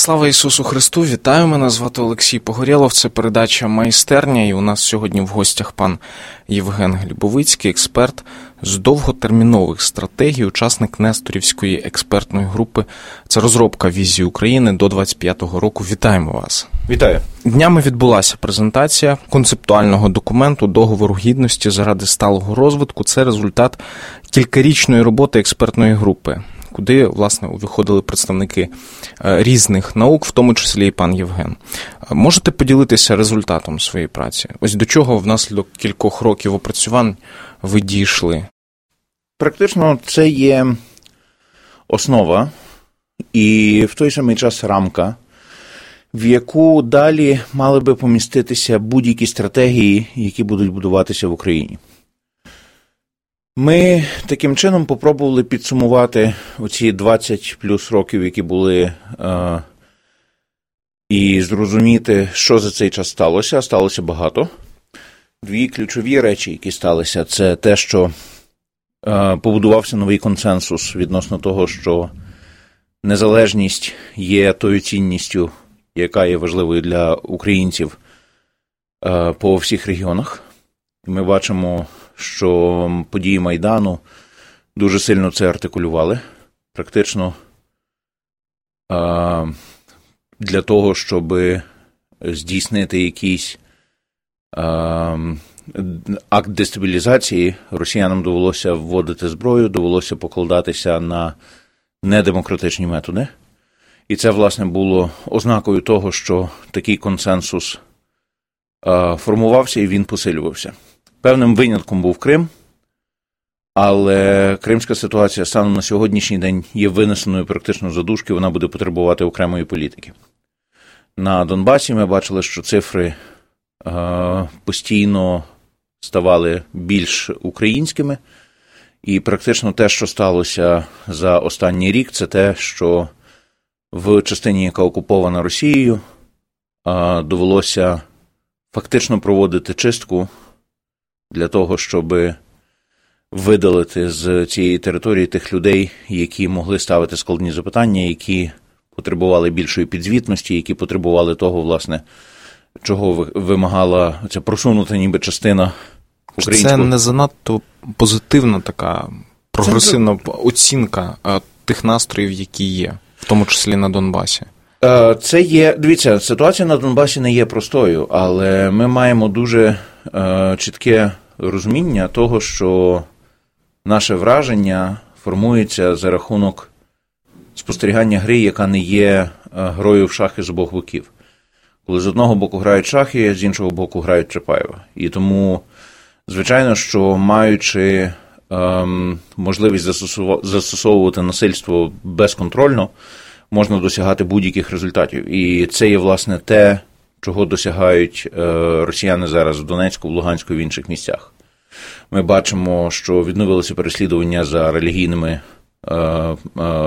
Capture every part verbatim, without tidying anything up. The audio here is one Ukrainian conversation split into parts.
Слава Ісусу Христу! Вітаю, мене звати Олексій Погорєлов, це передача «Майстерня», і у нас сьогодні в гостях пан Євген Глібовицький, експерт з довготермінових стратегій, учасник Несторівської експертної групи. Це розробка візії України до двадцять п'ятого року. Вітаємо вас! Вітаю! Днями відбулася презентація концептуального документу «Договору гідності заради сталого розвитку». Це результат кількарічної роботи експертної групи, куди, власне, виходили представники різних наук, в тому числі і пан Євген. Можете поділитися результатом своєї праці? Ось до чого внаслідок кількох років опрацювань ви дійшли? Практично це є основа і в той самий час рамка, в яку далі мали би поміститися будь-які стратегії, які будуть будуватися в Україні. Ми таким чином попробували підсумувати оці двадцять плюс років, які були, е, і зрозуміти, що за цей час сталося. Сталося багато. Дві ключові речі, які сталися, це те, що е, побудувався новий консенсус відносно того, що незалежність є тою цінністю, яка є важливою для українців е, по всіх регіонах. Ми бачимо, що події Майдану дуже сильно це артикулювали. Практично а, для того, щоб здійснити якийсь а, акт дестабілізації, росіянам довелося вводити зброю, довелося покладатися на недемократичні методи. І це, власне, було ознакою того, що такий консенсус а, формувався і він посилювався. Певним винятком був Крим, але кримська ситуація станом на сьогоднішній день є винесеною практично за дужки, вона буде потребувати окремої політики. На Донбасі ми бачили, що цифри е, постійно ставали більш українськими, і практично те, що сталося за останній рік, це те, що в частині, яка окупована Росією, е, довелося фактично проводити чистку для того, щоб видалити з цієї території тих людей, які могли ставити складні запитання, які потребували більшої підзвітності, які потребували того, власне, чого вимагала ця просунута ніби частина українського. Це не занадто позитивна така прогресивна це... оцінка тих настроїв, які є, в тому числі на Донбасі? Це є, дивіться, ситуація на Донбасі не є простою, але ми маємо дуже е, чітке розуміння того, що наше враження формується за рахунок спостерігання гри, яка не є грою в шахи з обох боків. Коли з одного боку грають шахи, з іншого боку грають Чапаєва. І тому, звичайно, що маючи е, можливість застосовувати насильство безконтрольно, можна досягати будь-яких результатів. І це є, власне, те, чого досягають росіяни зараз в Донецьку, в Луганську і в інших місцях. Ми бачимо, що відновилися переслідування за релігійними е, е,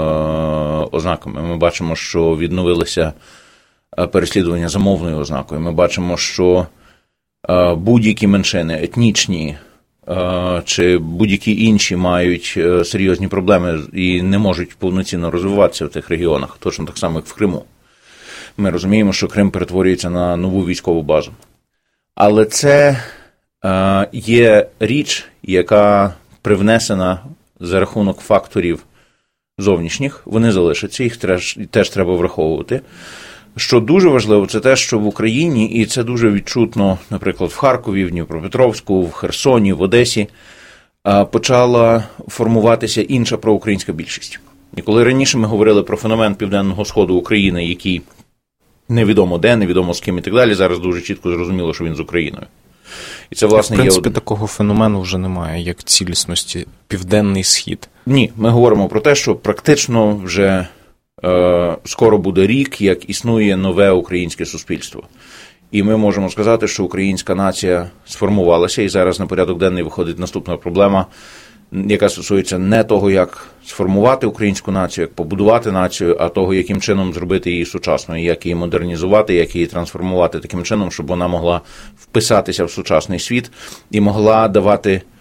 ознаками. Ми бачимо, що відновилися переслідування за мовною ознакою. Ми бачимо, що е, будь-які меншини, етнічні е, чи будь-які інші мають е, серйозні проблеми і не можуть повноцінно розвиватися в тих регіонах, точно так само, як в Криму. Ми розуміємо, що Крим перетворюється на нову військову базу. Але це е, є річ, яка привнесена за рахунок факторів зовнішніх. Вони залишаться, їх теж, теж треба враховувати. Що дуже важливо, це те, що в Україні, і це дуже відчутно, наприклад, в Харкові, в Дніпропетровську, в Херсоні, в Одесі, е, почала формуватися інша проукраїнська більшість. І коли раніше ми говорили про феномен Південного Сходу України, який невідомо де, невідомо з ким і так далі, зараз дуже чітко зрозуміло, що він з Україною. І це, власне, в принципі, є... такого феномену вже немає, як цілісності Південний Схід. Ні, ми говоримо про те, що практично вже е, скоро буде рік, як існує нове українське суспільство. І ми можемо сказати, що українська нація сформувалася, і зараз на порядок денний виходить наступна проблема, яка стосується не того, як сформувати українську націю, як побудувати націю, а того, яким чином зробити її сучасною, як її модернізувати, як її трансформувати таким чином, щоб вона могла вписатися в сучасний світ і могла давати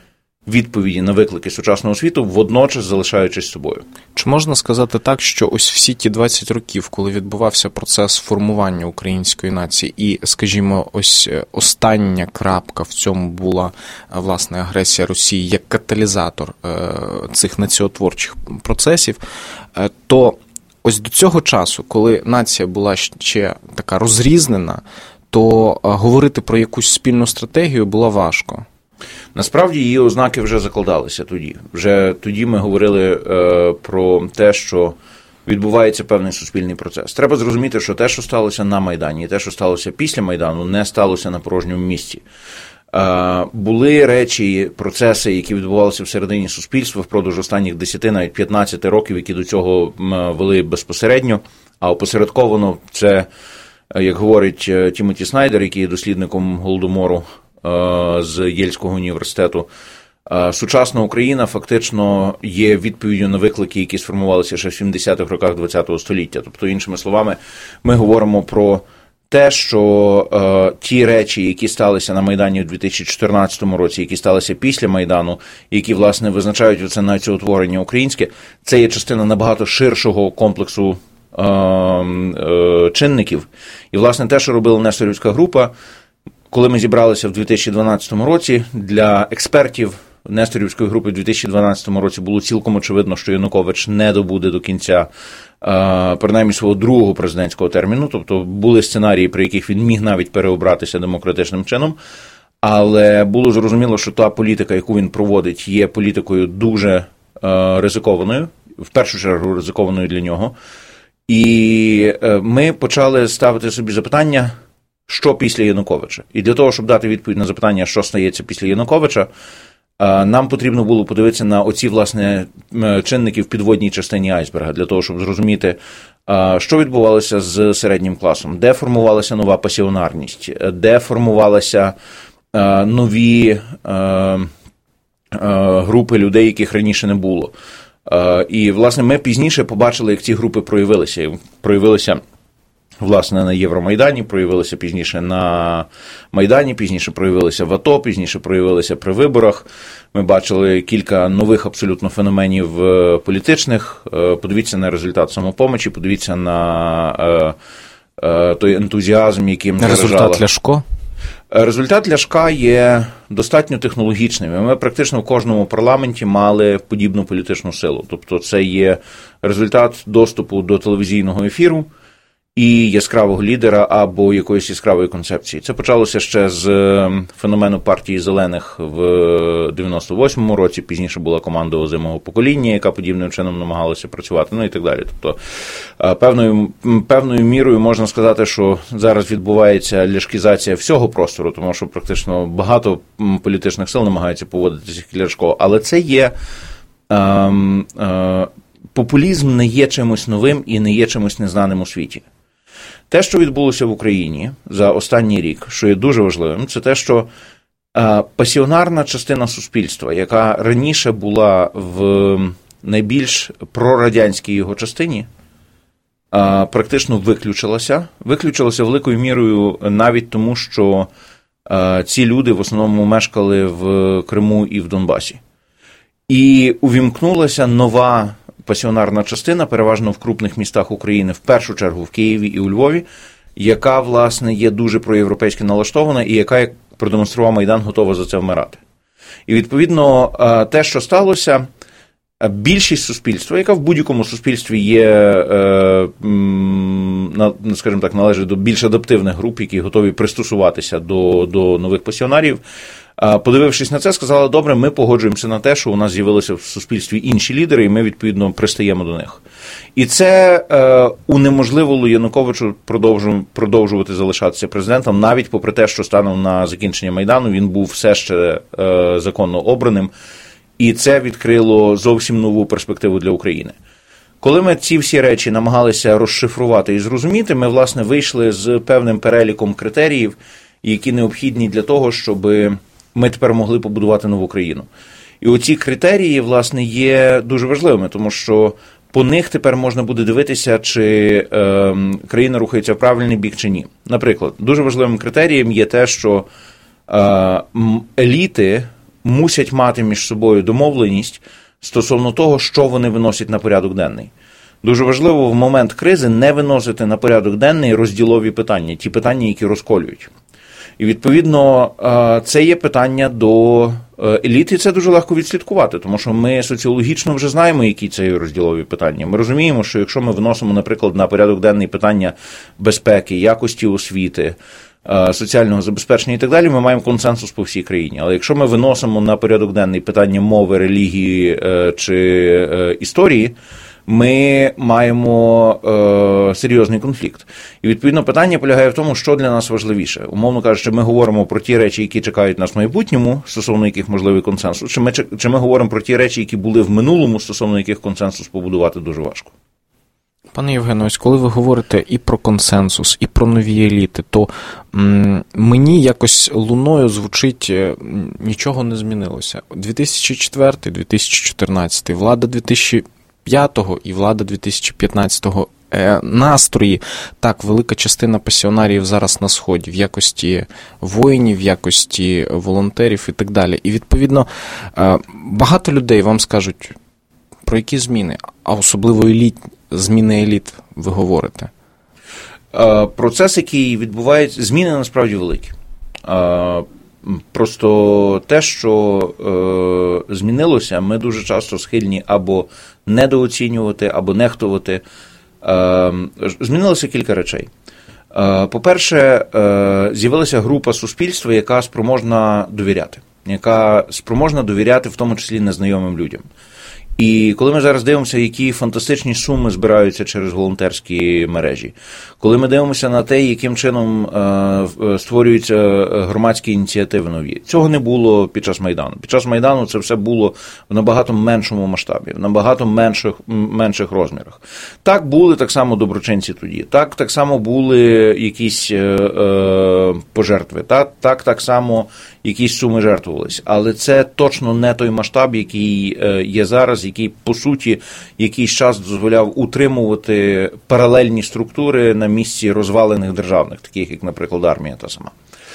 відповіді на виклики сучасного світу, водночас залишаючись собою. Чи можна сказати так, що ось всі ті двадцять років, коли відбувався процес формування української нації і, скажімо, ось остання крапка в цьому була, власне, агресія Росії як каталізатор цих націотворчих процесів, то ось до цього часу, коли нація була ще така розрізнена, то говорити про якусь спільну стратегію було важко. Насправді її ознаки вже закладалися тоді. Вже тоді ми говорили е, про те, що відбувається певний суспільний процес. Треба зрозуміти, що те, що сталося на Майдані, і те, що сталося після Майдану, не сталося на порожньому місці. Е, були речі, процеси, які відбувалися всередині суспільства впродовж останніх десяти, навіть п'ятнадцяти років, які до цього вели безпосередньо, а опосередковано це, як говорить Тімоті Снайдер, який є дослідником Голодомору з Єльського університету, сучасна Україна фактично є відповіддю на виклики, які сформувалися ще в сімдесятих роках ХХ століття. Тобто, іншими словами, ми говоримо про те, що е, ті речі, які сталися на Майдані у дві тисячі чотирнадцятому році, які сталися після Майдану, які, власне, визначають оце націоутворення українське, це є частина набагато ширшого комплексу е, е, чинників. І, власне, те, що робила Несторівська група, коли ми зібралися в дві тисячі дванадцятому році, для експертів Несторівської групи в дві тисячі дванадцятому році було цілком очевидно, що Янукович не добуде до кінця, принаймні, свого другого президентського терміну, тобто були сценарії, при яких він міг навіть переобратися демократичним чином, але було зрозуміло, що та політика, яку він проводить, є політикою дуже ризикованою, в першу чергу ризикованою для нього, і ми почали ставити собі запитання, що після Януковича. І для того, щоб дати відповідь на запитання, що стається після Януковича, нам потрібно було подивитися на оці, власне, чинники в підводній частині айсберга, для того, щоб зрозуміти, що відбувалося з середнім класом, де формувалася нова пасіонарність, де формувалися нові групи людей, яких раніше не було. І, власне, ми пізніше побачили, як ці групи проявилися. Проявилися власне, на Євромайдані, проявилися пізніше на Майдані, пізніше проявилися в АТО, пізніше проявилися при виборах. Ми бачили кілька нових абсолютно феноменів політичних. Подивіться на результат «Самопомочі», подивіться на той ентузіазм, яким заражала. Результат Ляшко? Результат Ляшка є достатньо технологічним. Ми практично в кожному парламенті мали подібну політичну силу. Тобто це є результат доступу до телевізійного ефіру і яскравого лідера або якоїсь яскравої концепції. Це почалося ще з феномену партії «Зелених» в дев'яносто восьмому році, пізніше була команда озимого покоління, яка подібним чином намагалася працювати, ну і так далі. Тобто певною, певною мірою можна сказати, що зараз відбувається ляшкізація всього простору, тому що практично багато політичних сил намагаються поводитися як Ляшко, але це є... Е, е, популізм не є чимось новим і не є чимось незнаним у світі. Те, що відбулося в Україні за останній рік, що є дуже важливим, це те, що е, пасіонарна частина суспільства, яка раніше була в найбільш прорадянській його частині, е, практично виключилася. Виключилася великою мірою навіть тому, що е, ці люди в основному мешкали в Криму і в Донбасі. І увімкнулася нова пасіонарна частина, переважно в крупних містах України, в першу чергу в Києві і у Львові, яка, власне, є дуже проєвропейськи налаштована і яка, як продемонстрував Майдан, готова за це вмирати. І, відповідно, те, що сталося, більшість суспільства, яка в будь-якому суспільстві є, скажімо так, належить до більш адаптивних груп, які готові пристосуватися до, до нових пасіонарів, подивившись на це, сказали, добре, ми погоджуємося на те, що у нас з'явилися в суспільстві інші лідери, і ми, відповідно, пристаємо до них. І це е, унеможливило Януковичу продовжувати залишатися президентом, навіть попри те, що станом на закінчення Майдану він був все ще е, законно обраним, і це відкрило зовсім нову перспективу для України. Коли ми ці всі речі намагалися розшифрувати і зрозуміти, ми, власне, вийшли з певним переліком критеріїв, які необхідні для того, щоб ми тепер могли побудувати нову країну. І оці критерії, власне, є дуже важливими, тому що по них тепер можна буде дивитися, чи е, країна рухається в правильний бік чи ні. Наприклад, дуже важливим критерієм є те, що е, еліти мусять мати між собою домовленість стосовно того, що вони виносять на порядок денний. Дуже важливо в момент кризи не виносити на порядок денний розділові питання, ті питання, які розколюють. І, відповідно, це є питання до еліт, і це дуже легко відслідкувати, тому що ми соціологічно вже знаємо, які це є розділові питання. Ми розуміємо, що якщо ми вносимо, наприклад, на порядок денний питання безпеки, якості освіти, соціального забезпечення і так далі, ми маємо консенсус по всій країні. Але якщо ми виносимо на порядок денний питання мови, релігії чи історії, ми маємо е, серйозний конфлікт. І, відповідно, питання полягає в тому, що для нас важливіше. Умовно кажучи, ми говоримо про ті речі, які чекають нас в майбутньому, стосовно яких можливий консенсус, чи ми, чи ми говоримо про ті речі, які були в минулому, стосовно яких консенсус побудувати дуже важко. Пане Євгене, ось коли ви говорите і про консенсус, і про нові еліти, то м, мені якось луною звучить нічого не змінилося. дві тисячі четвертий - дві тисячі чотирнадцятий, влада дві тисячі п'ятого і влада дві тисячі п'ятнадцятого е, настрої. Так, велика частина пасіонаріїв зараз на Сході в якості воїнів, в якості волонтерів і так далі. І, відповідно, е, багато людей вам скажуть, про які зміни, а особливо еліт, зміни еліт ви говорите? Е, процес, який відбувається, зміни насправді великі. Е, Просто те, що е, змінилося, ми дуже часто схильні або недооцінювати, або нехтувати. Е, змінилося кілька речей. Е, по-перше, е, з'явилася група суспільства, яка спроможна довіряти, яка спроможна довіряти в тому числі незнайомим людям. І коли ми зараз дивимося, які фантастичні суми збираються через волонтерські мережі, коли ми дивимося на те, яким чином е, створюються громадські ініціативи нові, цього не було під час Майдану. Під час Майдану це все було в набагато меншому масштабі, в набагато менших, менших розмірах. Так були так само доброчинці тоді, так так само були якісь е, е, пожертви, так, так так само якісь суми жертвувалися. Але це точно не той масштаб, який е, є зараз, який, по суті, якийсь час дозволяв утримувати паралельні структури на місці розвалених державних, таких як, наприклад, армія та сама.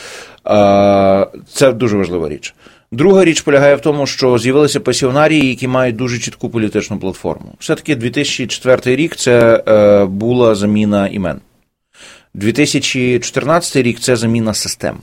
Це дуже важлива річ. Друга річ полягає в тому, що з'явилися пасіонарії, які мають дуже чітку політичну платформу. Все-таки дві тисячі четвертий рік – це була заміна імен. дві тисячі чотирнадцятий рік – це заміна систем.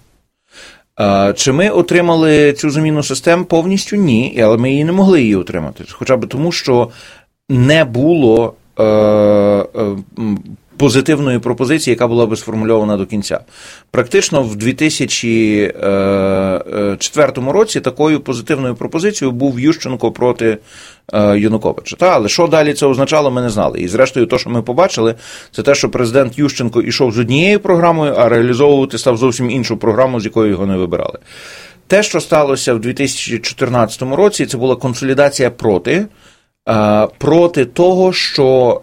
Чи ми отримали цю заміну систем повністю? Ні, але ми її не могли її отримати. Хоча б тому, що не було е, е, позитивної пропозиції, яка була би сформульована до кінця. Практично в дві тисячі четвертому році такою позитивною пропозицією був Ющенко проти е, Януковича. Та, але що далі це означало, ми не знали. І зрештою, те, що ми побачили, це те, що президент Ющенко йшов з однією програмою, а реалізовувати став зовсім іншу програму, з якою його не вибирали. Те, що сталося в дві тисячі чотирнадцятому році, це була консолідація проти, проти того, що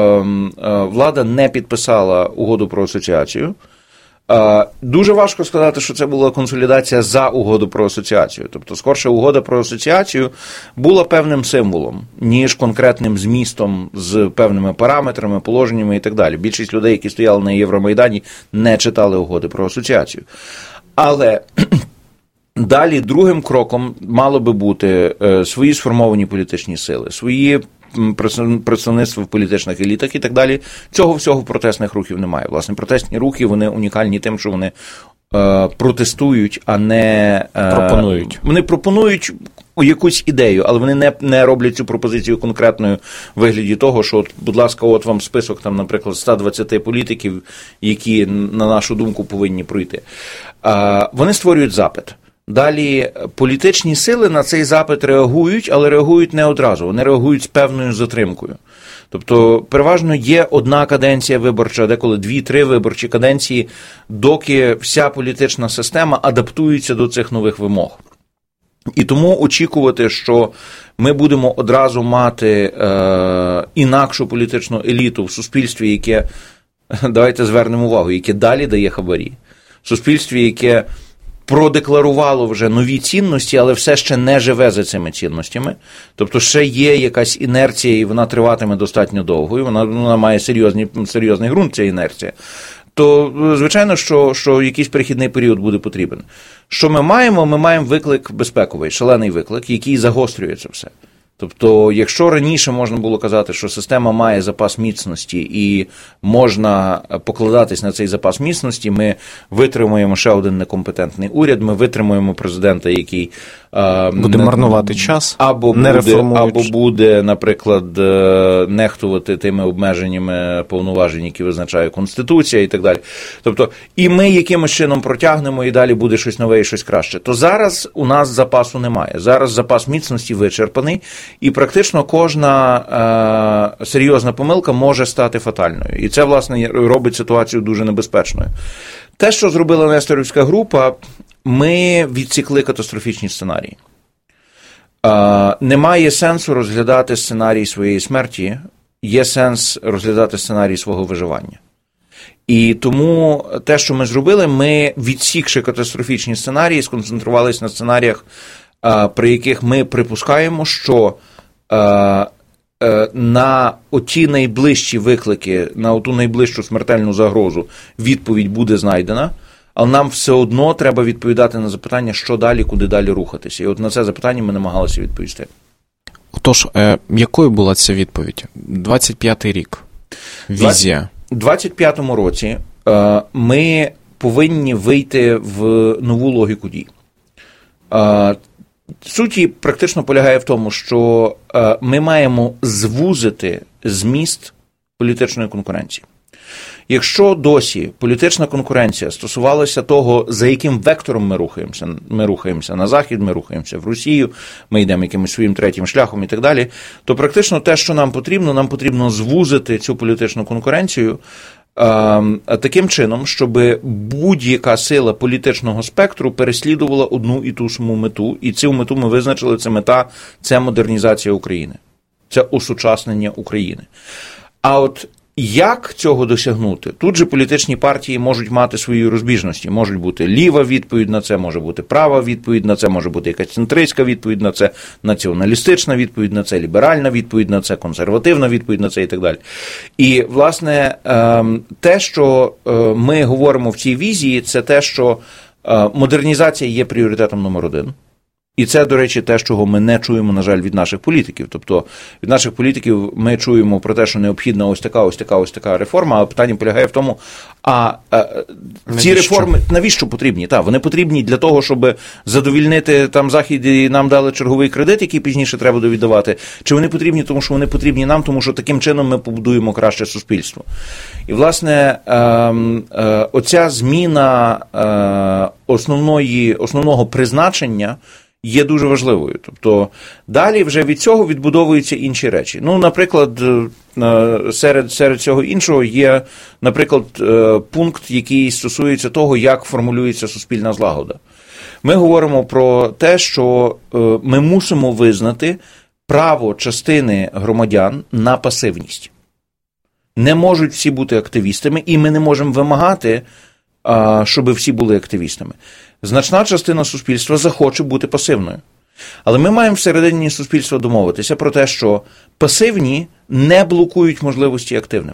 влада не підписала угоду про асоціацію. Дуже важко сказати, що це була консолідація за угоду про асоціацію. Тобто, скорше, угода про асоціацію була певним символом, ніж конкретним змістом з певними параметрами, положеннями і так далі. Більшість людей, які стояли на Євромайдані, не читали угоди про асоціацію. Але далі другим кроком мало би бути свої сформовані політичні сили, свої представництво в політичних елітах і так далі. Цього всього протестних рухів немає. Власне, протестні рухи, вони унікальні тим, що вони е, протестують, а не е, пропонують. Вони пропонують якусь ідею, але вони не, не роблять цю пропозицію конкретною в вигляді того, що, от, будь ласка, от вам список, там, наприклад, сто двадцять політиків, які, на нашу думку, повинні пройти. Е, вони створюють запит. Далі політичні сили на цей запит реагують, але реагують не одразу, вони реагують з певною затримкою. Тобто, переважно є одна каденція виборча, деколи дві-три виборчі каденції, доки вся політична система адаптується до цих нових вимог. І тому очікувати, що ми будемо одразу мати е, інакшу політичну еліту в суспільстві, яке, давайте звернемо увагу, яке далі дає хабарі, в суспільстві, яке продекларувало вже нові цінності, але все ще не живе за цими цінностями. Тобто ще є якась інерція, і вона триватиме достатньо довго, і вона, вона має серйозний, серйозний ґрунт, ця інерція. то, звичайно, що, що якийсь перехідний період буде потрібен. Що ми маємо? Ми маємо виклик безпековий, шалений виклик, який загострює це все. Тобто, якщо раніше можна було казати, що система має запас міцності і можна покладатись на цей запас міцності, ми витримуємо ще один некомпетентний уряд, ми витримуємо президента, який буде не, марнувати час, або не буде, або буде, наприклад, нехтувати тими обмеженнями повноважень, які визначає Конституція і так далі. Тобто, і ми якимось чином протягнемо, і далі буде щось нове і щось краще. То зараз у нас запасу немає. Зараз запас міцності вичерпаний, і практично кожна е, серйозна помилка може стати фатальною. І це, власне, робить ситуацію дуже небезпечною. Те, що зробила Несторівська група, ми відсікли катастрофічні сценарії. Е, немає сенсу розглядати сценарій своєї смерті, є сенс розглядати сценарій свого виживання. І тому те, що ми зробили, ми, відсікши катастрофічні сценарії, сконцентрувалися на сценаріях, при яких ми припускаємо, що на оті найближчі виклики, на оту найближчу смертельну загрозу відповідь буде знайдена, але нам все одно треба відповідати на запитання, що далі, куди далі рухатися. І от на це запитання ми намагалися відповісти. Отож, якою була ця відповідь? двадцять п'ятий рік. Візія. У двадцять п'ятому році ми повинні вийти в нову логіку дій. Суть її практично полягає в тому, що ми маємо звузити зміст політичної конкуренції. Якщо досі політична конкуренція стосувалася того, за яким вектором ми рухаємося, ми рухаємося на Захід, ми рухаємося в Росію, ми йдемо якимось своїм третім шляхом і так далі, то практично те, що нам потрібно, нам потрібно звузити цю політичну конкуренцію таким чином, щоб будь-яка сила політичного спектру переслідувала одну і ту саму мету, і цю мету ми визначили, це мета, це модернізація України, це осучаснення України. А от як цього досягнути? Тут же політичні партії можуть мати свої розбіжності. Можуть бути ліва відповідь на це, може бути права відповідь на це, може бути якась центристська відповідь на це, націоналістична відповідь на це, ліберальна відповідь на це, консервативна відповідь на це і так далі. І, власне, те, що ми говоримо в цій візії, це те, що модернізація є пріоритетом номер один. І це, до речі, те, чого ми не чуємо, на жаль, від наших політиків. Тобто, від наших політиків ми чуємо про те, що необхідна ось така, ось така, ось така реформа, а питання полягає в тому, а, а ці навіщо? реформи навіщо потрібні? Так, вони потрібні для того, щоб задовільнити там Захід і нам дали черговий кредит, який пізніше треба довідавати, чи вони потрібні, тому що вони потрібні нам, тому що таким чином ми побудуємо краще суспільство. І, власне, е, е, оця зміна е, основної, основного призначення є дуже важливою. Тобто далі вже від цього відбудовуються інші речі. Ну, наприклад, серед, серед цього іншого є, наприклад, пункт, який стосується того, як формулюється суспільна злагода. Ми говоримо про те, що ми мусимо визнати право частини громадян на пасивність. Не можуть всі бути активістами, і ми не можемо вимагати, щоб всі були активістами. Значна частина суспільства захоче бути пасивною. Але ми маємо всередині суспільства домовитися про те, що пасивні не блокують можливості активним.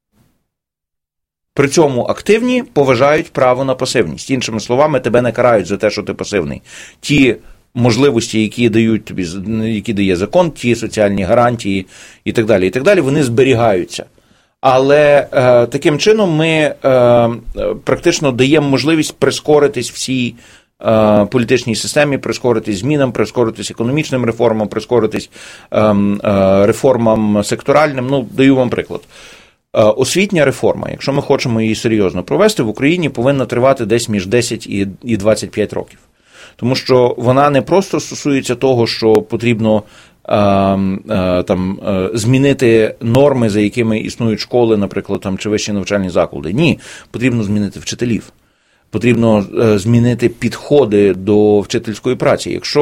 При цьому активні поважають право на пасивність. Іншими словами, тебе не карають за те, що ти пасивний. Ті можливості, які дають тобі, які дає закон, ті соціальні гарантії і так далі, і так далі, вони зберігаються. Але е, таким чином ми е, практично даємо можливість прискоритись всій е, політичній системі, прискоритись змінам, прискоритись економічним реформам, прискоритись е, е, реформам секторальним. Ну, даю вам приклад. Е, освітня реформа, якщо ми хочемо її серйозно провести, в Україні повинна тривати десь між десять і двадцять п'ять років. Тому що вона не просто стосується того, що потрібно там змінити норми, за якими існують школи, наприклад, там, чи вищі навчальні заклади. Ні, потрібно змінити вчителів. Потрібно змінити підходи до вчительської праці. Якщо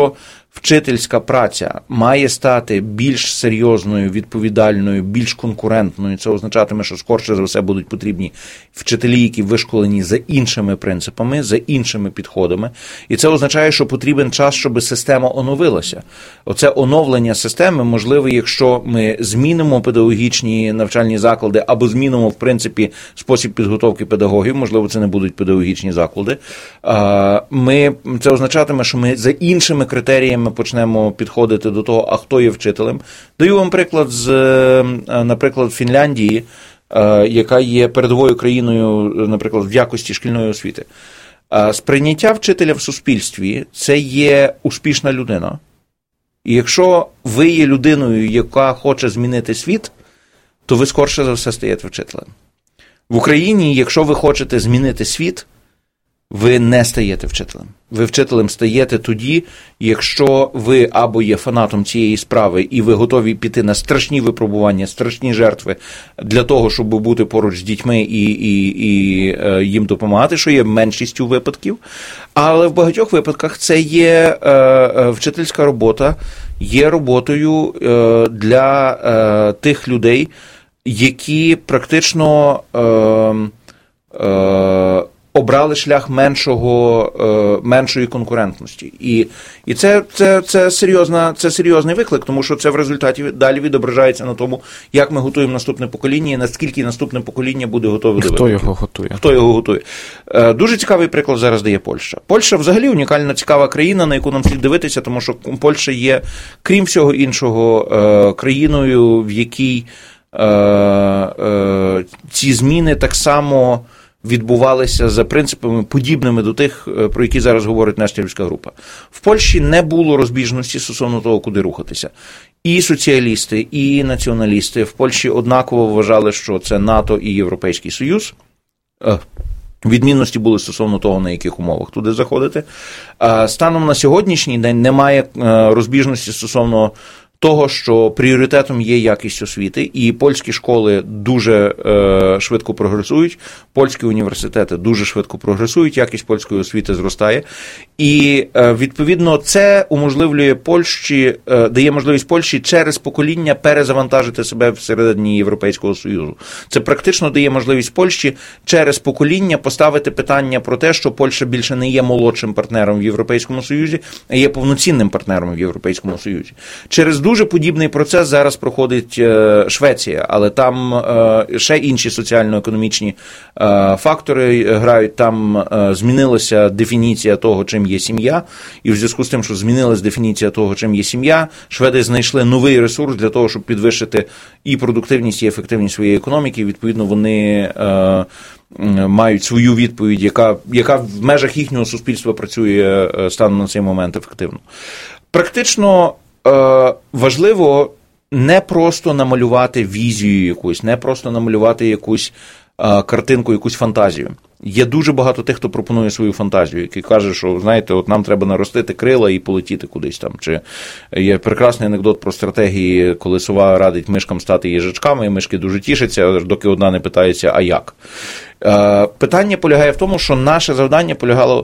вчительська праця має стати більш серйозною, відповідальною, більш конкурентною. Це означатиме, що скорше за все будуть потрібні вчителі, які вишколені за іншими принципами, за іншими підходами. І це означає, що потрібен час, щоб система оновилася. Оце оновлення системи можливе, якщо ми змінимо педагогічні навчальні заклади або змінимо, в принципі, спосіб підготовки педагогів, можливо, це не будуть педагогічні заклади. Ми, це означатиме, що ми за іншими критеріями почнемо підходити до того, а хто є вчителем. Даю вам приклад з, наприклад, Фінляндії, яка є передовою країною, наприклад, в якості шкільної освіти. Сприйняття вчителя в суспільстві – це є успішна людина. І якщо ви є людиною, яка хоче змінити світ, то ви скорше за все стаєте вчителем. В Україні, якщо ви хочете змінити світ, ви не стаєте вчителем. Ви вчителем стаєте тоді, якщо ви або є фанатом цієї справи, і ви готові піти на страшні випробування, страшні жертви для того, щоб бути поруч з дітьми і, і, і е, їм допомагати, що є меншістю випадків. Але в багатьох випадках це є е, е, вчительська робота, є роботою е, для е, тих людей, які практично е, е, обрали шлях меншого, меншої конкурентності. І, і це, це, це, серйозна, це серйозний виклик, тому що це в результаті далі відображається на тому, як ми готуємо наступне покоління і наскільки наступне покоління буде готове до Хто його готує? Хто його готує. Дуже цікавий приклад зараз дає Польща. Польща взагалі унікальна, цікава країна, на яку нам слід дивитися, тому що Польща є, крім всього іншого, країною, в якій ці зміни так само відбувалися за принципами, подібними до тих, про які зараз говорить Нестерівська група. В Польщі не було розбіжності стосовно того, куди рухатися. І соціалісти, і націоналісти в Польщі однаково вважали, що це НАТО і Європейський Союз. Відмінності були стосовно того, на яких умовах туди заходити. Станом на сьогоднішній день немає розбіжності стосовно того, що пріоритетом є якість освіти, і польські школи дуже е, швидко прогресують, польські університети дуже швидко прогресують, якість польської освіти зростає. І, е, відповідно, це уможливлює Польщі, е, дає можливість Польщі через покоління перезавантажити себе всередині Європейського Союзу. Це практично дає можливість Польщі через покоління поставити питання про те, що Польща більше не є молодшим партнером в Європейському Союзі, а є повноцінним партнером в Європейському Союзі. Через дуже подібний процес зараз проходить Швеція, але там ще інші соціально-економічні фактори грають. Там змінилася дефініція того, чим є сім'я, і в зв'язку з тим, що змінилася дефініція того, чим є сім'я, шведи знайшли новий ресурс для того, щоб підвищити і продуктивність, і ефективність своєї економіки, і, відповідно, вони мають свою відповідь, яка, яка в межах їхнього суспільства працює станом на цей момент ефективно. Практично важливо не просто намалювати візію якусь, не просто намалювати якусь картинку, якусь фантазію. Є дуже багато тих, хто пропонує свою фантазію, який каже, що, знаєте, от нам треба наростити крила і полетіти кудись там. Чи є прекрасний анекдот про стратегії, коли сова радить мишкам стати їжачками, і мишки дуже тішаться, доки одна не питається, а як? Питання полягає в тому, що наше завдання полягало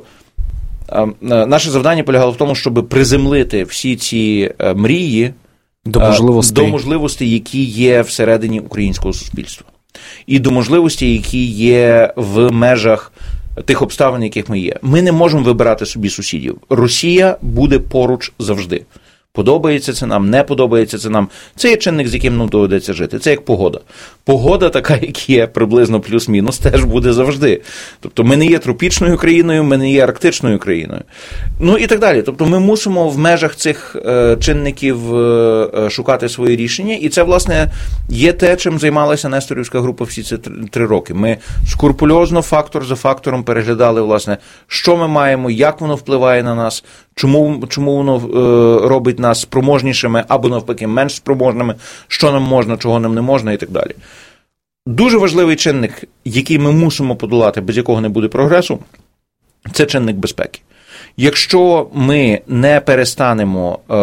Наше завдання полягало в тому, щоб приземлити всі ці мрії до можливостей, до можливостей, які є всередині українського суспільства. І до можливостей, які є в межах тих обставин, яких ми є. Ми не можемо вибирати собі сусідів. Росія буде поруч завжди. Подобається це нам, не подобається це нам. Це є чинник, з яким нам доведеться жити. Це як погода. Погода така, як є, приблизно плюс-мінус, теж буде завжди. Тобто ми не є тропічною країною, ми не є арктичною країною. Ну і так далі. Тобто ми мусимо в межах цих е, чинників е, шукати свої рішення. І це, власне, є те, чим займалася Несторівська група всі ці три, три роки. Ми скрупульозно, фактор за фактором переглядали, власне, що ми маємо, як воно впливає на нас, чому, чому воно е, робить нас спроможнішими або, навпаки, менш спроможними, що нам можна, чого нам не можна і так далі. Дуже важливий чинник, який ми мусимо подолати, без якого не буде прогресу, це чинник безпеки. Якщо ми не перестанемо е,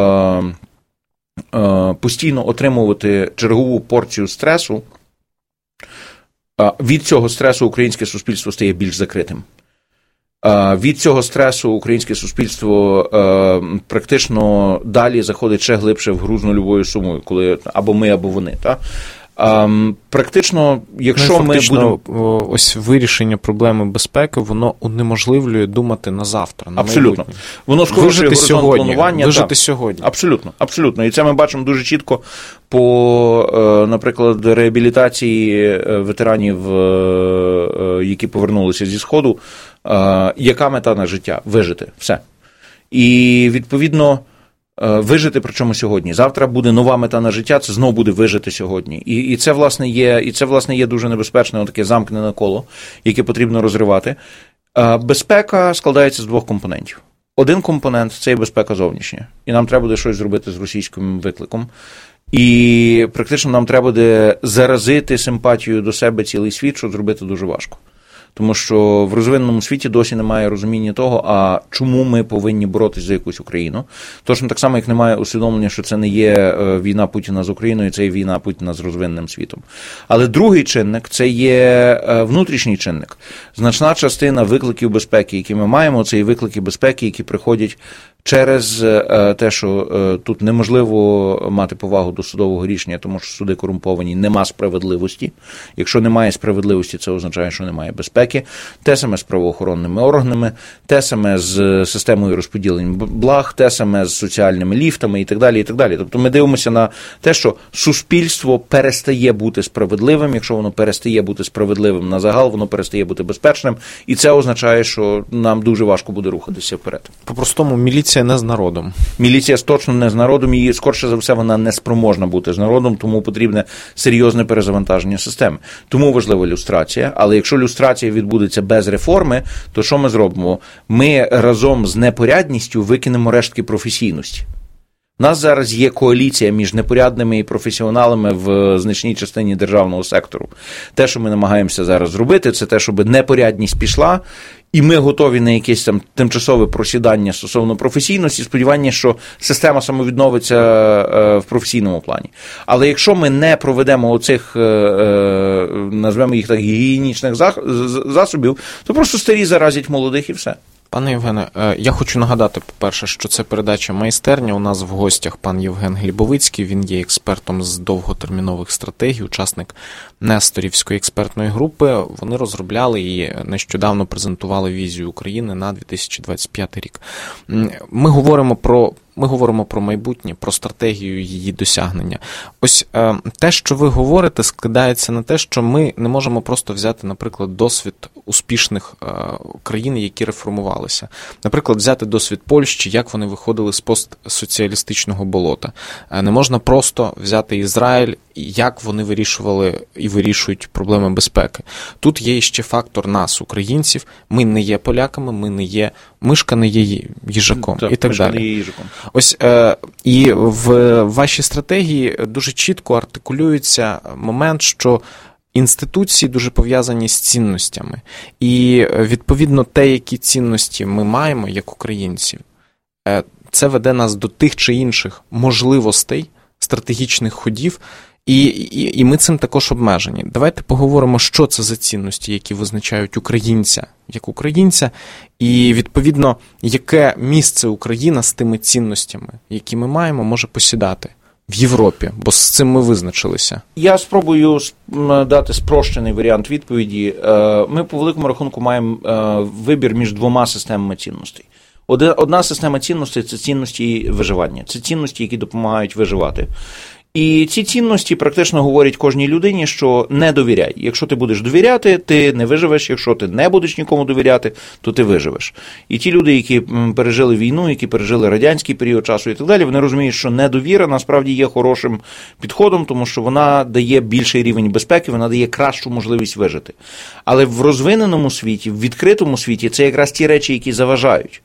е, постійно отримувати чергову порцію стресу, е, від цього стресу українське суспільство стає більш закритим. Від цього стресу українське суспільство практично далі заходить ще глибше в гру з нульовою сумою, коли або ми, або вони. Так? Практично, якщо ну, фактично, ми будемо... ось вирішення проблеми безпеки, воно унеможливлює думати на завтра, на абсолютно. майбутнє. Воно скорочує горизонт планування. Вижити так. сьогодні. Абсолютно, абсолютно. І це ми бачимо дуже чітко по, наприклад, реабілітації ветеранів, які повернулися зі Сходу. Яка мета на життя? Вижити. Все. І, відповідно, вижити, причому сьогодні. Завтра буде нова мета на життя, це знову буде вижити сьогодні. І, і, це, власне, є, і це, власне, є дуже небезпечне таке замкнене коло, яке потрібно розривати. Безпека складається з двох компонентів. Один компонент – це є безпека зовнішня. І нам треба буде щось зробити з російським викликом. І практично нам треба буде заразити симпатію до себе цілий світ, що зробити дуже важко. Тому що в розвиненому світі досі немає розуміння того, а чому ми повинні боротися за якусь Україну. Точно так само, як немає усвідомлення, що це не є війна Путіна з Україною, це є війна Путіна з розвиненим світом. Але другий чинник – це є внутрішній чинник. Значна частина викликів безпеки, які ми маємо, це є виклики безпеки, які приходять через те, що тут неможливо мати повагу до судового рішення, тому що суди корумповані, нема справедливості. Якщо немає справедливості, це означає, що немає безпеки. Те саме з правоохоронними органами, те саме з системою розподілень благ, те саме з соціальними ліфтами і так далі, і так далі. Тобто ми дивимося на те, що суспільство перестає бути справедливим. Якщо воно перестає бути справедливим на загал, воно перестає бути безпечним. І це означає, що нам дуже важко буде рухатися вперед. По-простому, міліція не з народом. Міліція точно не з народом, і, скорше за все, вона не спроможна бути з народом, тому потрібне серйозне перезавантаження системи. Тому важлива люстрація, але якщо люстрація відбудеться без реформи, то що ми зробимо? Ми разом з непорядністю викинемо рештки професійності. У нас зараз є коаліція між непорядними і професіоналами в значній частині державного сектору. Те, що ми намагаємося зараз зробити, це те, щоб непорядність пішла, і ми готові на якесь там тимчасове просідання стосовно професійності, сподівання, що система самовідновиться в професійному плані. Але якщо ми не проведемо оцих, назвемо їх так, гігієнічних засобів, то просто старі заразять молодих і все. Пане Євгене, я хочу нагадати, по-перше, що це передача «Майстерня». У нас в гостях пан Євген Глібовицький, він є експертом з довготермінових стратегій, учасник Несторівської експертної групи. Вони розробляли і нещодавно презентували візію України на дві тисячі двадцять п'ятий рік. Ми говоримо про Ми говоримо про майбутнє, про стратегію її досягнення. Ось е, те, що ви говорите, складається на те, що ми не можемо просто взяти, наприклад, досвід успішних е, країн, які реформувалися. Наприклад, взяти досвід Польщі, як вони виходили з постсоціалістичного болота. Е, не можна просто взяти Ізраїль, як вони вирішували і вирішують проблеми безпеки. Тут є ще фактор нас, українців. Ми не є поляками, ми не є, мишка не є їжаком так, і так мишка далі. Не є їжаком. Ось е, і в вашій стратегії дуже чітко артикулюється момент, що інституції дуже пов'язані з цінностями. І, відповідно, те, які цінності ми маємо, як українці, е, це веде нас до тих чи інших можливостей, стратегічних ходів, і, і, і ми цим також обмежені. Давайте поговоримо, що це за цінності, які визначають українця як українця, і, відповідно, яке місце Україна з тими цінностями, які ми маємо, може посідати в Європі, бо з цим ми визначилися. Я спробую дати спрощений варіант відповіді. Ми, по великому рахунку, маємо вибір між двома системами цінностей. Одна система цінностей – це цінності виживання, це цінності, які допомагають виживати. І ці цінності практично говорять кожній людині, що не довіряй. Якщо ти будеш довіряти, ти не виживеш. Якщо ти не будеш нікому довіряти, то ти виживеш. І ті люди, які пережили війну, які пережили радянський період часу і так далі, вони розуміють, що недовіра насправді є хорошим підходом, тому що вона дає більший рівень безпеки, вона дає кращу можливість вижити. Але в розвиненому світі, в відкритому світі, це якраз ті речі, які заважають.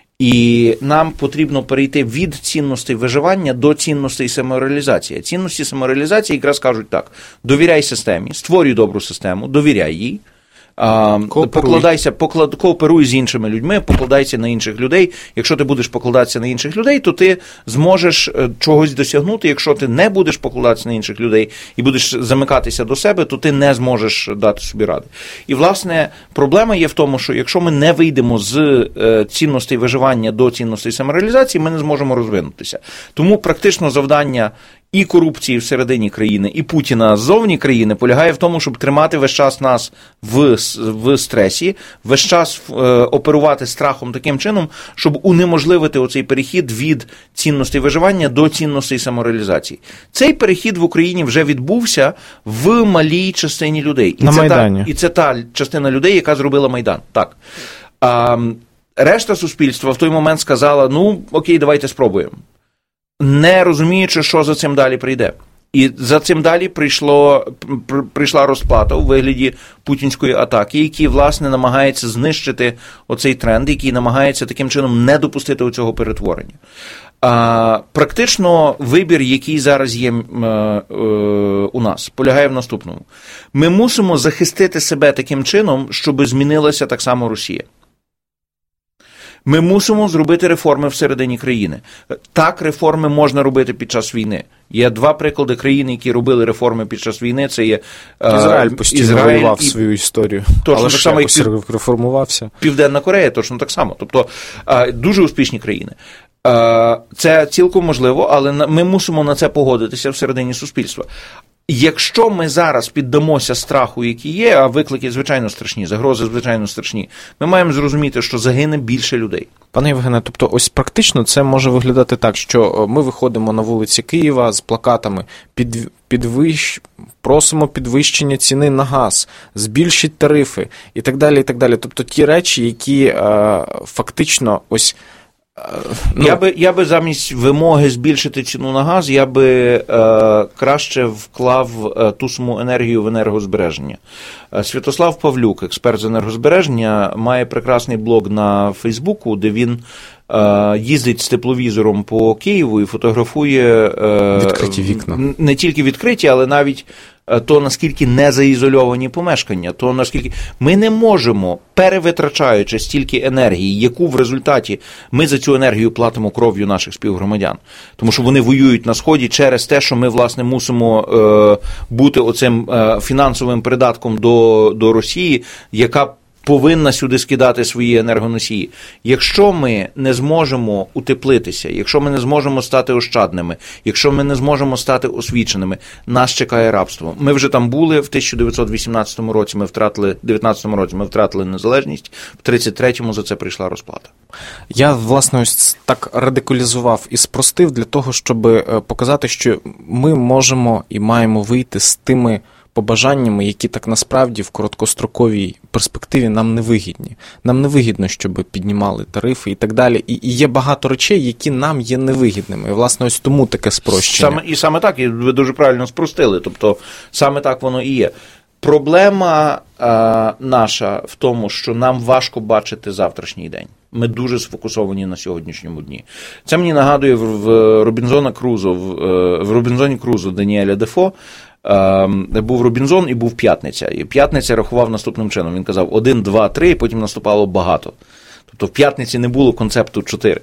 І нам потрібно перейти від цінностей виживання до цінностей самореалізації. Цінності самореалізації якраз кажуть так: довіряй системі, створюй добру систему, довіряй їй, Покладайся, поклад, кооперуй з іншими людьми, покладайся на інших людей. Якщо ти будеш покладатися на інших людей, то ти зможеш чогось досягнути. Якщо ти не будеш покладатися на інших людей і будеш замикатися до себе, то ти не зможеш дати собі ради. І, власне, проблема є в тому, що якщо ми не вийдемо з цінностей виживання до цінностей самореалізації, ми не зможемо розвинутися. Тому практично завдання і корупції всередині країни, і Путіна ззовні країни полягає в тому, щоб тримати весь час нас в, в стресі, весь час е, оперувати страхом таким чином, щоб унеможливити оцей перехід від цінностей виживання до цінностей самореалізації. Цей перехід в Україні вже відбувся в малій частині людей. І На це Майдані. Та, і це та частина людей, яка зробила Майдан. Так. А, решта суспільства в той момент сказала, ну, окей, давайте спробуємо. Не розуміючи, що за цим далі прийде. І за цим далі прийшло, прийшла розплата у вигляді путінської атаки, який, власне, намагається знищити оцей тренд, який намагається таким чином не допустити цього перетворення. А, практично вибір, який зараз є е, е, у нас, полягає в наступному. Ми мусимо захистити себе таким чином, щоб змінилася так само Росія. Ми мусимо зробити реформи всередині країни. Так, реформи можна робити під час війни. Є два приклади країн, які робили реформи під час війни. Це є Ізраїль постійно Ізраїль воював і... свою історію, точно, але так ж само, якось як реформувався. Південна Корея точно так само. Тобто дуже успішні країни. Це цілком можливо, але ми мусимо на це погодитися всередині суспільства. Якщо ми зараз піддамося страху, який є, а виклики, звичайно, страшні, загрози, звичайно, страшні, ми маємо зрозуміти, що загине більше людей. Пане Євгене, тобто ось практично це може виглядати так, що ми виходимо на вулиці Києва з плакатами під, підвищ, просимо підвищення ціни на газ, збільшіть тарифи і так далі, і так далі. Тобто ті речі, які е, фактично ось Ну, я би, я би замість вимоги збільшити ціну на газ, я би е, краще вклав е, ту саму енергію в енергозбереження. Е, Святослав Павлюк, експерт з енергозбереження, має прекрасний блог на Фейсбуку, де він е, їздить з тепловізором по Києву і фотографує е, відкриті вікна. Не тільки відкриті, але навіть то, наскільки не заізольовані помешкання, то наскільки ми не можемо, перевитрачаючи стільки енергії, яку в результаті ми за цю енергію платимо кров'ю наших співгромадян. Тому що вони воюють на Сході через те, що ми, власне, мусимо е, бути оцим е, фінансовим придатком до, до Росії, яка повинна сюди скидати свої енергоносії. Якщо ми не зможемо утеплитися, якщо ми не зможемо стати ощадними, якщо ми не зможемо стати освіченими, нас чекає рабство. Ми вже там були, в тисяча дев'ятсот вісімнадцятому році ми втратили, дев'ятнадцятому році ми втратили незалежність, в тридцять третьому за це прийшла розплата. Я, власне, ось так радикалізував і спростив для того, щоб показати, що ми можемо і маємо вийти з тими побажаннями, які так насправді в короткостроковій перспективі нам не вигідні. Нам не вигідно, щоб піднімали тарифи і так далі. І, і є багато речей, які нам є невигідними. І, власне, ось тому таке спрощення. Саме, і саме так, і ви дуже правильно спростили. Тобто, саме так воно і є. Проблема а, наша в тому, що нам важко бачити завтрашній день. Ми дуже сфокусовані на сьогоднішньому дні. Це мені нагадує в, в Робінзона Крузо, в, в Робінзоні Крузо Даніеля Дефо, був Робінзон і був П'ятниця. І П'ятниця рахував наступним чином. Він казав один, два, три, і потім наступало багато. Тобто в П'ятниці не було концепту чотири.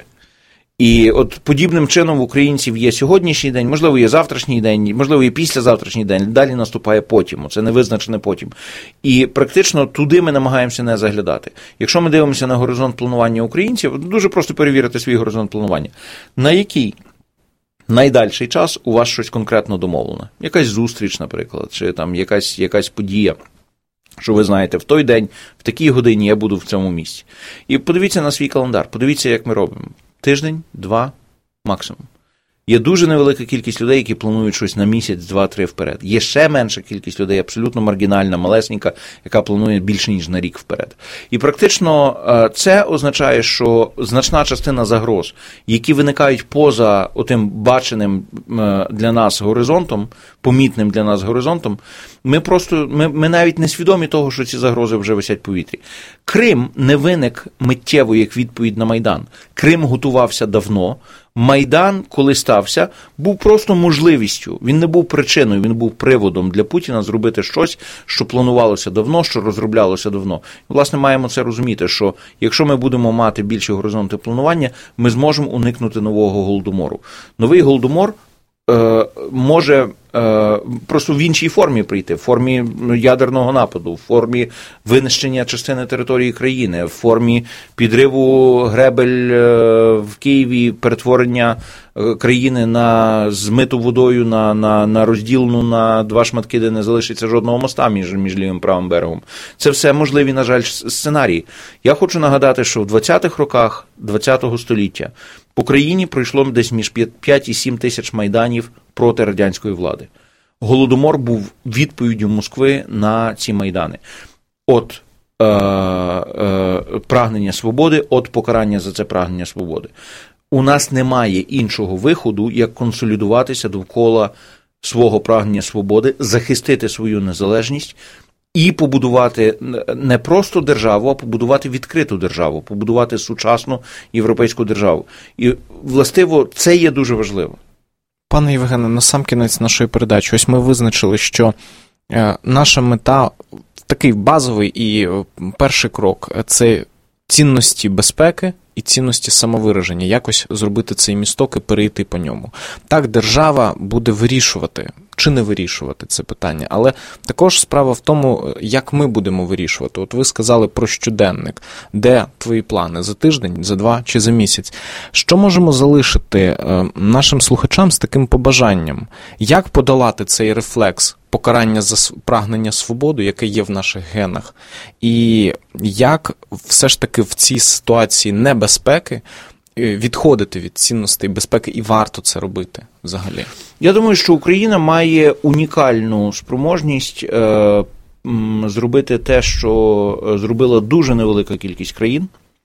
І от подібним чином в українців є сьогоднішній день, можливо, є завтрашній день, можливо, є післязавтрашній день, далі наступає потім, це невизначене потім. І практично туди ми намагаємося не заглядати. Якщо ми дивимося на горизонт планування українців, дуже просто перевірити свій горизонт планування. На який найдальший час у вас щось конкретно домовлено? Якась зустріч, наприклад, чи там якась, якась подія, що ви знаєте, в той день, в такій годині я буду в цьому місці. І подивіться на свій календар, подивіться, як ми робимо. Тиждень, два, максимум. Є дуже невелика кількість людей, які планують щось на місяць, два, три вперед. Є ще менша кількість людей, абсолютно маргінальна, малесенька, яка планує більше, ніж на рік вперед. І практично це означає, що значна частина загроз, які виникають поза отим баченим для нас горизонтом, помітним для нас горизонтом, ми просто, ми, ми навіть не свідомі того, що ці загрози вже висять в повітрі. Крим не виник миттєво як відповідь на Майдан. Крим готувався давно, Майдан, коли стався, був просто можливістю. Він не був причиною, він був приводом для Путіна зробити щось, що планувалося давно, що розроблялося давно. І, власне, маємо це розуміти, що якщо ми будемо мати більші горизонти планування, ми зможемо уникнути нового голодомору. Новий голодомор е, може е, просто в іншій формі прийти, в формі ядерного нападу, в формі винищення частини території країни, в формі підриву гребель е, в Києві, перетворення е, країни на змиту водою, на, на, на розділену на два шматки, де не залишиться жодного моста між, між лівим і правим берегом. Це все можливі, на жаль, сценарії. Я хочу нагадати, що в двадцятих роках ХХ століття по країні пройшло десь між п'ять і сім тисяч майданів проти радянської влади. Голодомор був відповіддю Москви на ці майдани. От е, е, прагнення свободи, от покарання за це прагнення свободи. У нас немає іншого виходу, як консолідуватися довкола свого прагнення свободи, захистити свою незалежність і побудувати не просто державу, а побудувати відкриту державу, побудувати сучасну європейську державу. І, властиво, це є дуже важливо. Пане Євгене, насамкінець нашої передачі, ось ми визначили, що е, наша мета, такий базовий і перший крок – це цінності безпеки і цінності самовираження, якось зробити цей місток і перейти по ньому. Так, держава буде вирішувати, чи не вирішувати це питання, але також справа в тому, як ми будемо вирішувати. От ви сказали про щоденник. Де твої плани? За тиждень, за два чи за місяць? Що можемо залишити нашим слухачам з таким побажанням? Як подолати цей рефлекс покарання за прагнення свободи, яке є в наших генах? І як все ж таки в цій ситуації небезпеки відходити від цінностей безпеки, і варто це робити взагалі? Я думаю, що Україна має унікальну спроможність е, зробити те, що зробила дуже невелика кількість країн.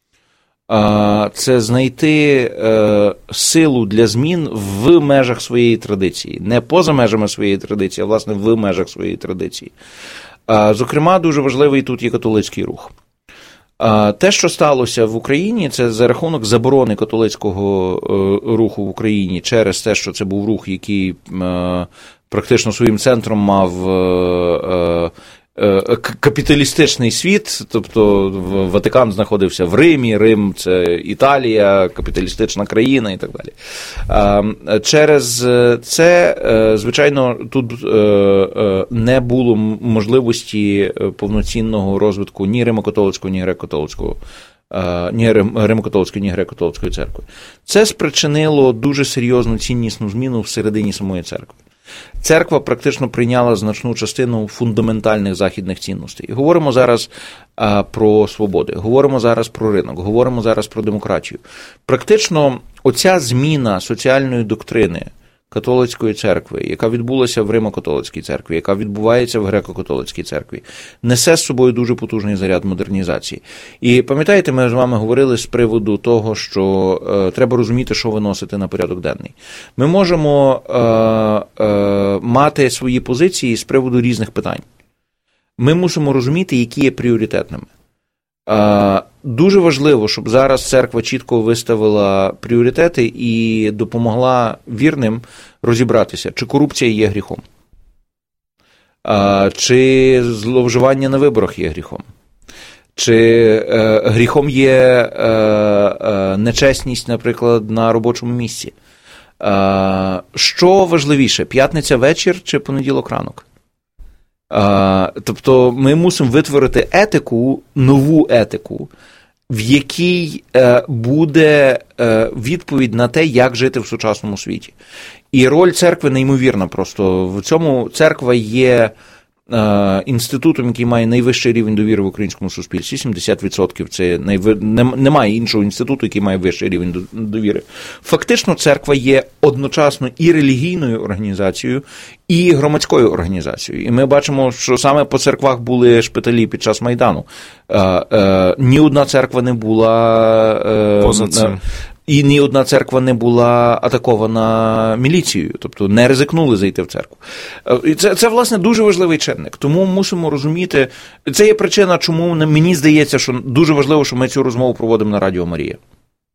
Е, це знайти е, силу для змін в межах своєї традиції. Не поза межами своєї традиції, а, власне, в межах своєї традиції. Е, зокрема, дуже важливий тут є католицький рух. Те, що сталося в Україні, це за рахунок заборони католицького руху в Україні через те, що це був рух, який практично своїм центром мав капіталістичний світ, тобто Ватикан знаходився в Римі, Рим – це Італія, капіталістична країна і так далі. Через це, звичайно, тут не було можливості повноцінного розвитку ні Римо-католицького, ні греко-католицького, ні Римо-католицької, ні греко-католицької церкви. Це спричинило дуже серйозну ціннісну зміну всередині самої церкви. Церква практично прийняла значну частину фундаментальних західних цінностей. Говоримо зараз а, про свободи, говоримо зараз про ринок, говоримо зараз про демократію. Практично оця зміна соціальної доктрини католицької церкви, яка відбулася в Римо-католицькій церкві, яка відбувається в греко-католицькій церкві, несе з собою дуже потужний заряд модернізації. І пам'ятаєте, ми з вами говорили з приводу того, що е, треба розуміти, що виносити на порядок денний. Ми можемо е, е, мати свої позиції з приводу різних питань. Ми мусимо розуміти, які є пріоритетними. Е, дуже важливо, щоб зараз церква чітко виставила пріоритети і допомогла вірним розібратися, чи корупція є гріхом, е, чи зловживання на виборах є гріхом, чи е, гріхом є е, е, нечесність, наприклад, на робочому місці. Е, що важливіше, п'ятниця вечір чи понеділок ранок? Тобто ми мусимо витворити етику, нову етику, в якій буде відповідь на те, як жити в сучасному світі. І роль церкви неймовірна просто. В цьому церква є інститутом, який має найвищий рівень довіри в українському суспільстві, сімдесят відсотків це найви... немає іншого інституту, який має вищий рівень довіри. Фактично церква є одночасно і релігійною організацією, і громадською організацією. І ми бачимо, що саме по церквах були шпиталі під час Майдану. Е, е, ні одна церква не була е, поза цим. І ні одна церква не була атакована міліцією, тобто не ризикнули зайти в церкву. І це, це, власне, дуже важливий чинник. Тому мусимо розуміти, це є причина, чому мені здається, що дуже важливо, що ми цю розмову проводимо на Радіо Марія.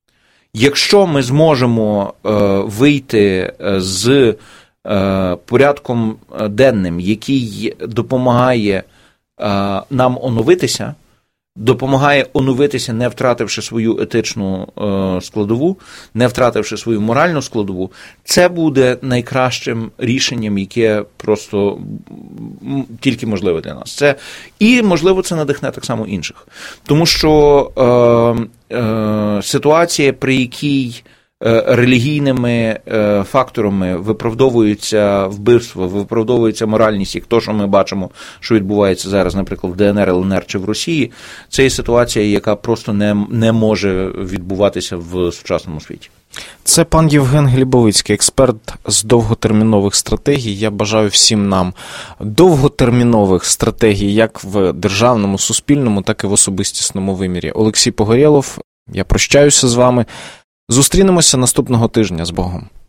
Якщо ми зможемо е, вийти з е, порядком денним, який допомагає е, нам оновитися, допомагає оновитися, не втративши свою етичну е, складову, не втративши свою моральну складову, це буде найкращим рішенням, яке просто тільки можливе для нас. Це, і, можливо, це надихне так само інших. Тому що е, е, ситуація, при якій релігійними факторами виправдовуються вбивства, виправдовується моральність, як то, що ми бачимо, що відбувається зараз, наприклад, в ДНР, ЛНР чи в Росії, це є ситуація, яка просто не, не може відбуватися в сучасному світі. Це пан Євген Глібовицький, експерт з довготермінових стратегій. Я бажаю всім нам довготермінових стратегій як в державному, суспільному, так і в особистісному вимірі. Олексій Погорєлов, я прощаюся з вами. Зустрінемося наступного тижня. З Богом.